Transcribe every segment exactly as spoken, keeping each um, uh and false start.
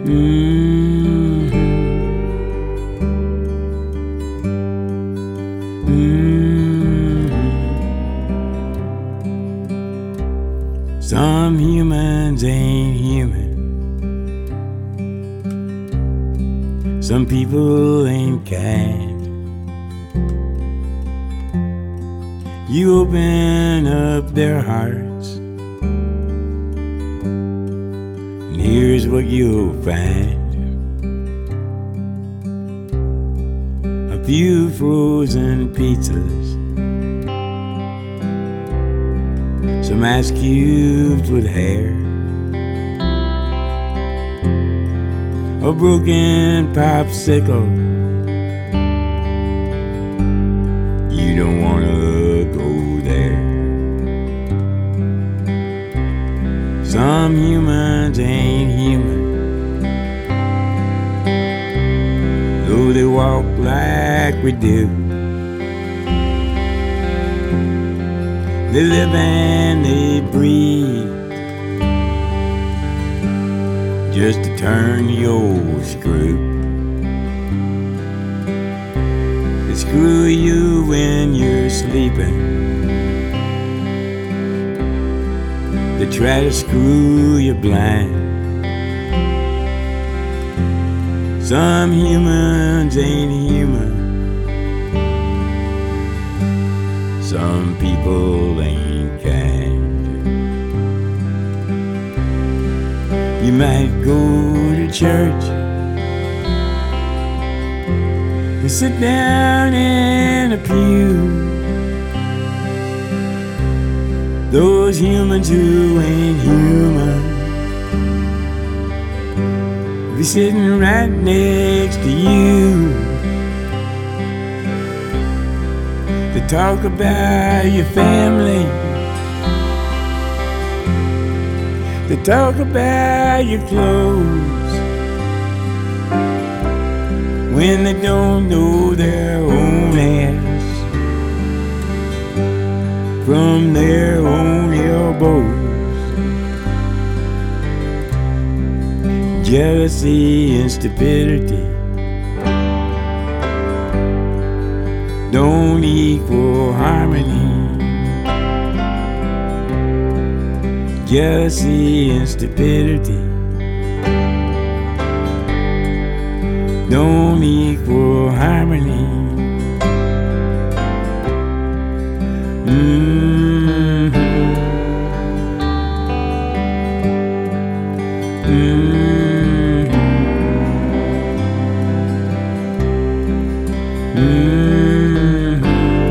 Mm-hmm. Mm-hmm. Some humans ain't human. Some people ain't kind. You open up their hearts, and here's what you'll find. A few frozen pizzas, some ice cubes with hair, a broken popsicle. You don't wanna go there. Some humans ain't human, though they walk like we do. They live and they breathe just to turn the old screw. They screw you when you're sleeping. They try to screw you blind. Some humans ain't human. Some people ain't kind. You might go to church and sit down in a pew. Those humans who ain't human be sitting right next to you. They talk about your family. They talk about your clothes when they don't know their own ass from their own elbows. Jealousy and stupidity don't equal harmony. Jealousy and stupidity don't equal harmony. Mm-hmm. Mm-hmm. Mm-hmm.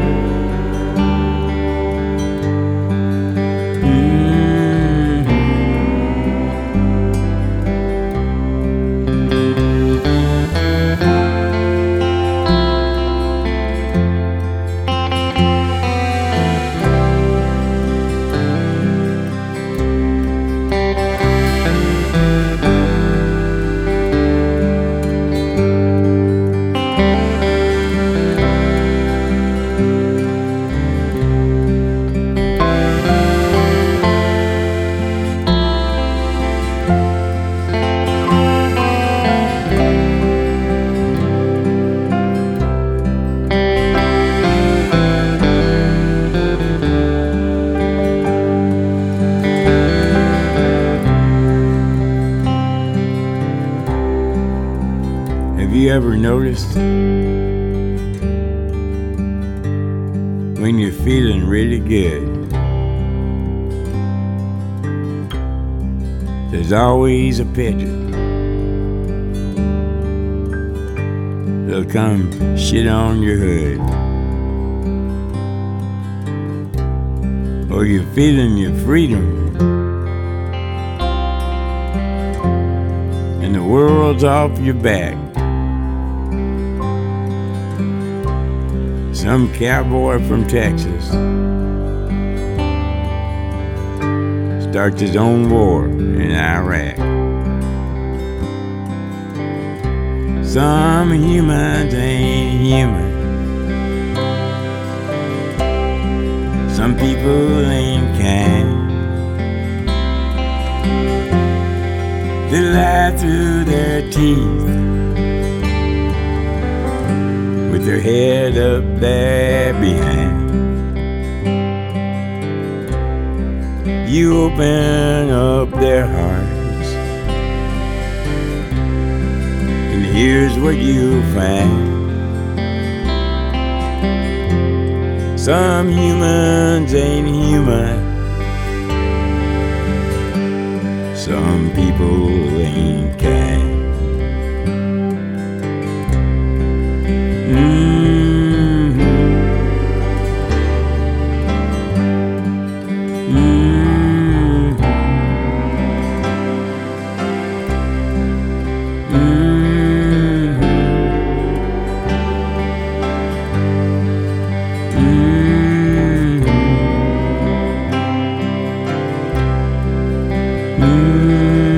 Have you ever noticed when you're feeling really good, there's always a pigeon that'll come shit on your hood? Or you're feeling your freedom and the world's off your back. Some cowboy from Texas starts his own war in Iraq. Some humans ain't human. Some people ain't kind. They lie through their teeth with their head up there behind. You open up their hearts, and here's what you'll find. Some humans ain't human. Some people ain't kind. Mm-hmm. Mm-hmm. Mm-hmm. Mm-hmm. Mm-hmm.